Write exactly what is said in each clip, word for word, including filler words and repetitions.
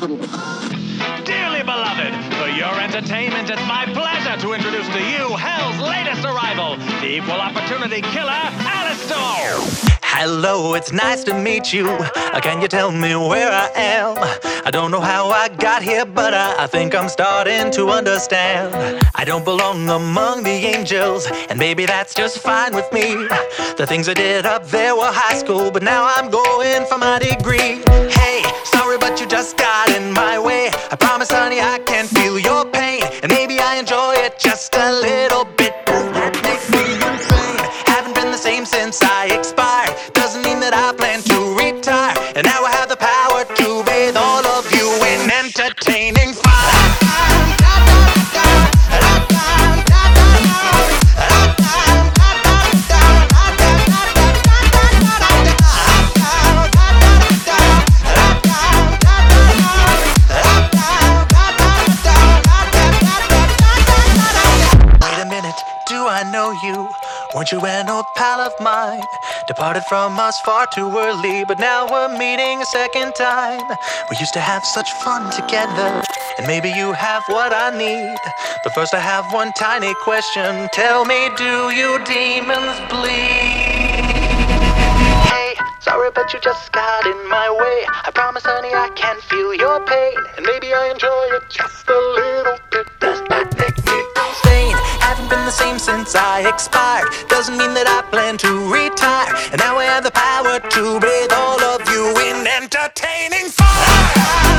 Dearly beloved, for your entertainment, it's my pleasure to introduce to you Hell's latest arrival, the equal opportunity killer, Alastor! Hello, it's nice to meet you. Uh, Can you tell me where I am? I don't know how I got here, but I, I think I'm starting to understand. I don't belong among the angels, and maybe that's just fine with me. The things I did up there were high school, but now I'm going for my degree. Hey, sorry, but you just got in my way. I promise, honey, I can feel your pain, and maybe I enjoy it just a little bit. Does that make me insane? Haven't been the same since I expired. Doesn't mean that I plan to retire. And now I have the power to bathe all of you in entertaining fire. Wait a minute, do I know you? Weren't you an old pal of mine? Departed from us far too early, but now we're meeting a second time. We used to have such fun together, and maybe you have what I need. But first I have one tiny question. Tell me, do you demons bleed? Hey, sorry, but you just got in my way. I promise, honey, I can feel your pain, and maybe I enjoy it just a little bit. Does that make me insane? Haven't been the same since I expired. Doesn't mean that I plan to retire. And now I have the power to bathe all of you in entertaining fire.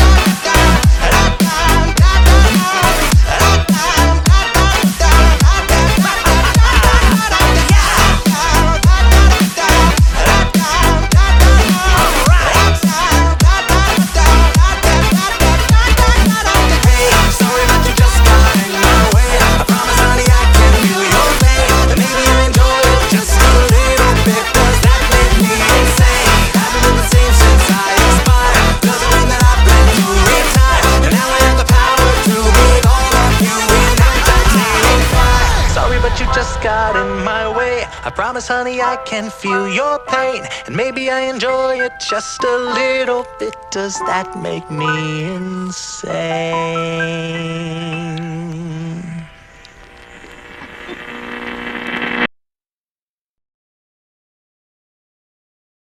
Got in my way. I promise, honey, I can feel your pain, and maybe I enjoy it just a little bit. Does that make me insane?